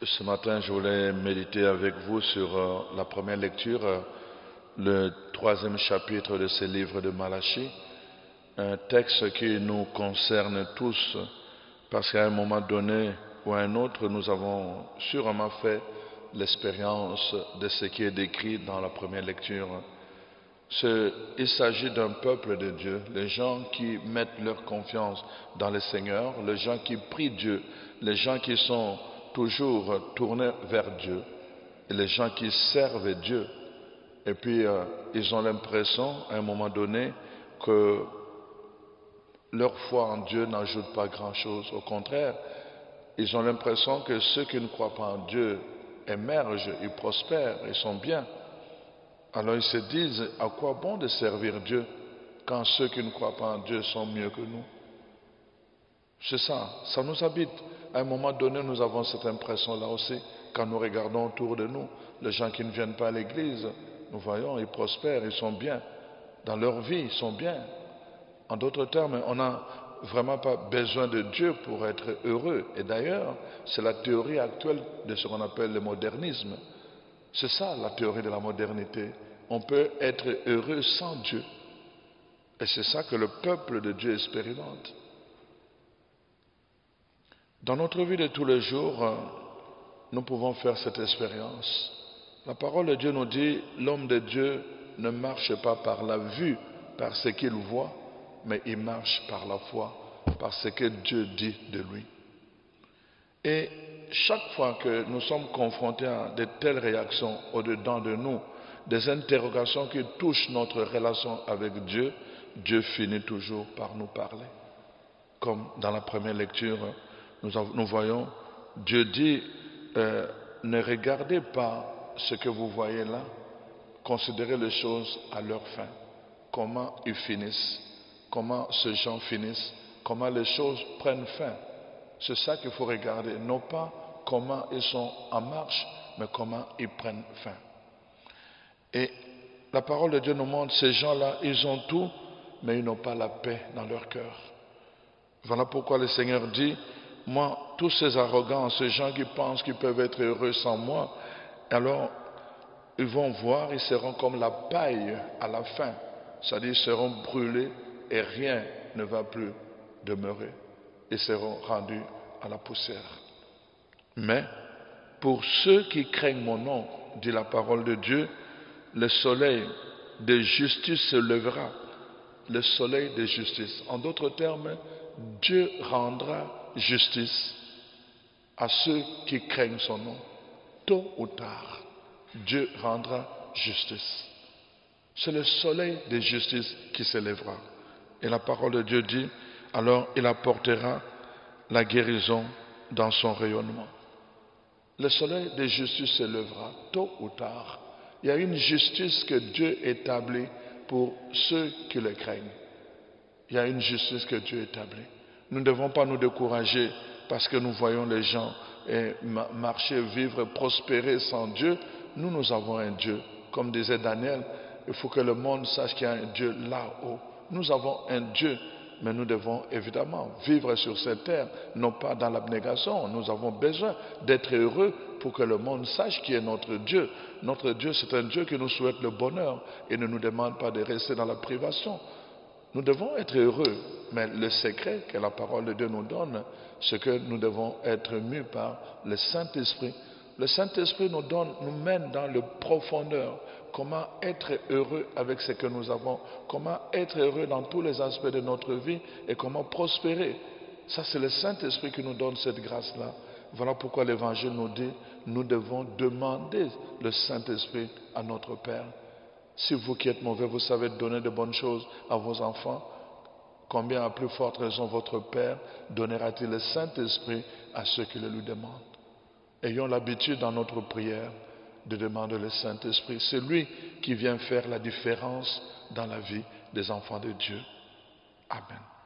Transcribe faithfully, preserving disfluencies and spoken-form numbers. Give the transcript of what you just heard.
Ce matin, je voulais méditer avec vous sur euh, la première lecture, euh, le troisième chapitre de ce livre de Malachie, un texte qui nous concerne tous, parce qu'à un moment donné ou à un autre, nous avons sûrement fait l'expérience de ce qui est décrit dans la première lecture. Ce, il s'agit d'un peuple de Dieu, les gens qui mettent leur confiance dans le Seigneur, les gens qui prient Dieu, les gens qui sont toujours tournés vers Dieu, et les gens qui servent Dieu. Et puis, euh, ils ont l'impression, à un moment donné, que leur foi en Dieu n'ajoute pas grand-chose. Au contraire, ils ont l'impression que ceux qui ne croient pas en Dieu émergent, ils prospèrent, ils sont bien. Alors ils se disent, à quoi bon de servir Dieu quand ceux qui ne croient pas en Dieu sont mieux que nous? C'est ça, ça nous habite. À un moment donné, nous avons cette impression-là aussi, quand nous regardons autour de nous, les gens qui ne viennent pas à l'église, nous voyons, ils prospèrent, ils sont bien. Dans leur vie, ils sont bien. En d'autres termes, on n'a vraiment pas besoin de Dieu pour être heureux. Et d'ailleurs, c'est la théorie actuelle de ce qu'on appelle le modernisme. C'est ça la théorie de la modernité. On peut être heureux sans Dieu. Et c'est ça que le peuple de Dieu expérimente. Dans notre vie de tous les jours, nous pouvons faire cette expérience. La parole de Dieu nous dit, l'homme de Dieu ne marche pas par la vue, par ce qu'il voit, mais il marche par la foi, par ce que Dieu dit de lui. Et chaque fois que nous sommes confrontés à de telles réactions au-dedans de nous, des interrogations qui touchent notre relation avec Dieu, Dieu finit toujours par nous parler. Comme dans la première lecture, nous, avons, nous voyons, Dieu dit, euh, ne regardez pas ce que vous voyez là, considérez les choses à leur fin. Comment ils finissent, comment ces gens finissent, comment les choses prennent fin. C'est ça qu'il faut regarder, non pas comment ils sont en marche, mais comment ils prennent fin. Et la parole de Dieu nous montre, ces gens-là, ils ont tout, mais ils n'ont pas la paix dans leur cœur. Voilà pourquoi le Seigneur dit, moi, tous ces arrogants, ces gens qui pensent qu'ils peuvent être heureux sans moi, alors ils vont voir, ils seront comme la paille à la fin, c'est-à-dire ils seront brûlés et rien ne va plus demeurer. Ils seront rendus à la poussière. Mais pour ceux qui craignent mon nom, dit la parole de Dieu, le soleil de justice se lèvera. Le soleil de justice. En d'autres termes, Dieu rendra justice à ceux qui craignent son nom. Tôt ou tard, Dieu rendra justice. C'est le soleil de justice qui se lèvera. Et la parole de Dieu dit, alors il apportera la guérison dans son rayonnement. Le soleil de justice se lèvera tôt ou tard. Il y a une justice que Dieu établit pour ceux qui le craignent. Il y a une justice que Dieu établit. Nous ne devons pas nous décourager parce que nous voyons les gens marcher, vivre, prospérer sans Dieu. Nous, nous avons un Dieu. Comme disait Daniel, il faut que le monde sache qu'il y a un Dieu là-haut. Nous avons un Dieu, mais nous devons évidemment vivre sur cette terre, non pas dans l'abnégation. Nous avons besoin d'être heureux pour que le monde sache qui est notre Dieu. Notre Dieu, c'est un Dieu qui nous souhaite le bonheur et ne nous demande pas de rester dans la privation. Nous devons être heureux, mais le secret que la parole de Dieu nous donne, c'est que nous devons être mus par le Saint-Esprit. Le Saint-Esprit nous donne, nous mène dans le profondeur. Comment être heureux avec ce que nous avons, comment être heureux dans tous les aspects de notre vie et comment prospérer. Ça, c'est le Saint-Esprit qui nous donne cette grâce-là. Voilà pourquoi l'Évangile nous dit, nous devons demander le Saint-Esprit à notre Père. Si vous qui êtes mauvais, vous savez donner de bonnes choses à vos enfants, combien à plus forte raison votre Père donnera-t-il le Saint-Esprit à ceux qui le lui demandent? Ayons l'habitude dans notre prière de demander le Saint-Esprit. C'est lui qui vient faire la différence dans la vie des enfants de Dieu. Amen.